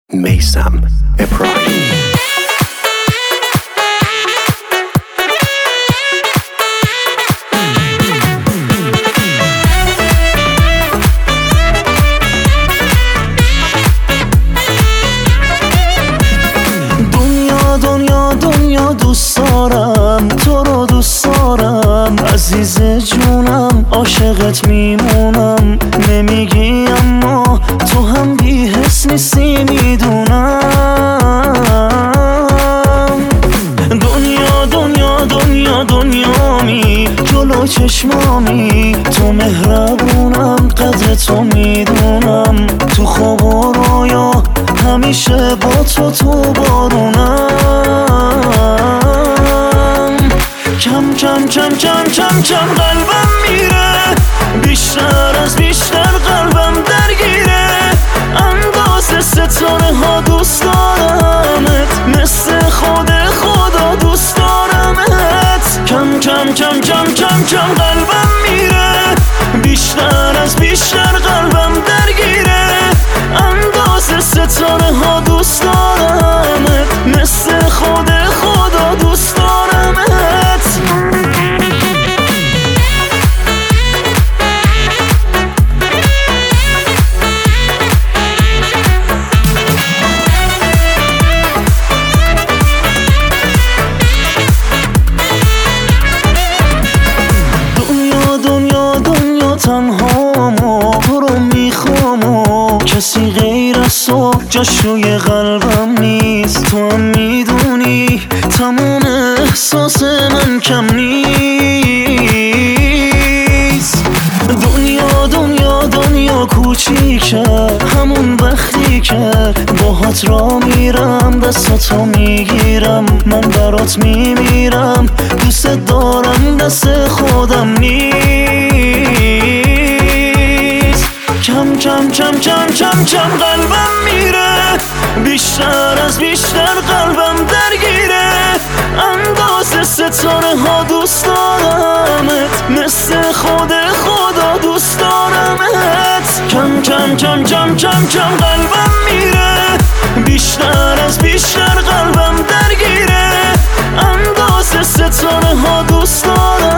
میثم ابراهیمی. دنیا دوست دارم، تو رو دوست دارم عزیز جونم، عاشقت میمونم. نمیگی اما تو هم بی حس نیستی میدونم. دنیامی جلو چشمامی، تو مهربونم قدر تو میدونم. تو خواب و رویا همیشه با تو بارونم. کم قلبم میره، بیشتر از بیشتر قلبم درگیره. اندازه ستاره ها دوست دارمت، مثل خود خدا دوست دارمت. کم قلبم میره، بیشتر از بیشتر قلبم درگیره. اندازه ستاره ها دوست دارمت، مثل خود خدا دوست دارمت. دنیا تنهامو تو رو میخوام و کسی غیر از تو جاش روی قلبم نیست. تو هم میدونی تموم احساس من کم نیست. دنیا کوچیکه، همون وقتی که باهات را میرم دستاتو میگیرم. من برات میمیرم، دوست دارم دست خودم نیست. کم قلبم میره، بیشتر از بیشتر قلبم درگیره. اندازه ستاره ها دوست دارمت، مثل خود خدا دوست دارمت. کم قلبم میره، بیشتر از بیشتر قلبم درگیره. اندازه ستاره ها دوست دارمت.